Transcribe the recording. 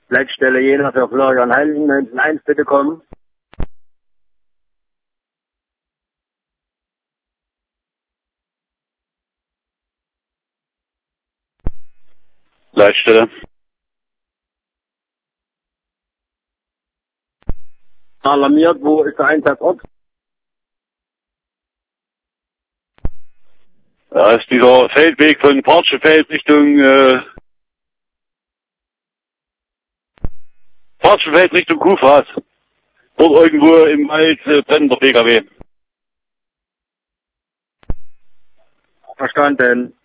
Leitstelle Jena für Florian Heiligen, 19.1 bitte kommen. Leitstelle. Alarmiert, wo ist der Einsatzort? Da ist dieser Feldweg von Partschefeld Richtung Kuhfahrt. Dort irgendwo im Wald brennt der PKW. Verstanden.